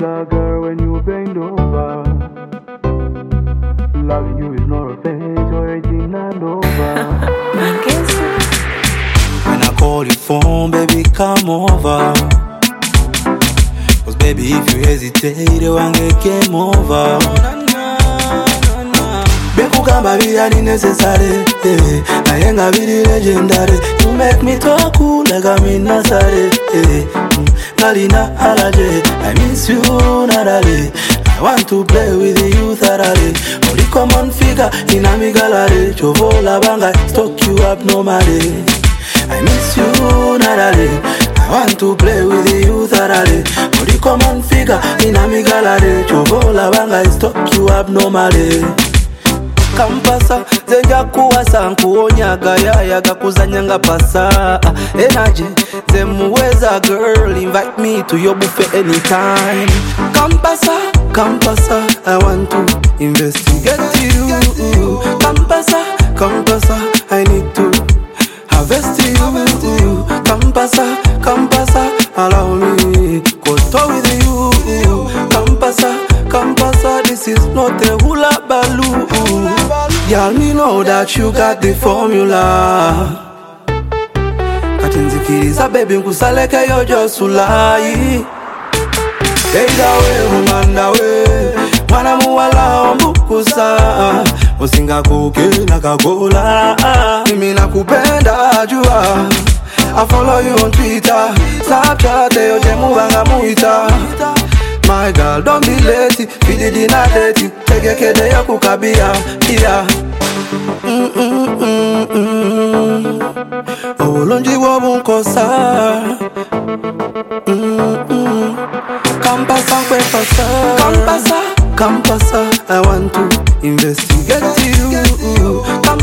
a girl when you bend over. Loving you is not a phase or anything and over. When I call your phone, baby, come over. Cause baby, if you hesitate, you won't get game over. Bekugamba biyani necessary, nayenga biri legendary. You make me talk cool like I'm in Nazare. Kalina alaje, I miss you narale. I want to play with you thoroughly. Only common figure in a me gallery. Chovola banga, stock you up normally. I miss you narale. I want to play with you thoroughly. Only common figure in a me gallery. Chovola banga, stock you up normally. Kampasa, zenja kuwasa nkuonyaga yayaga kuzanyanga pasa. Energy, zemuweza girl, invite me to your buffet anytime. Kampasa, I want to investigate you. Kampasa, I need to harvest you. Kampasa, allow me go talk with you. Kampasa, this is not a hula baloo. Y'all me know that you got the formula. Katinzikiriza baby nkusaleke yojo sulai. Eida we umanda we, mwana muwala ombukusa. Usinga kuke na kagola, mimi nakupenda jua. I follow you on Twitter, Snapchat yoje muwanga muita. My girl, don't be lazy, feed it in a dirty. Tege kede ya kukabia, yeah. Olonji wabunkosa. Kampasa, I want to investigate you.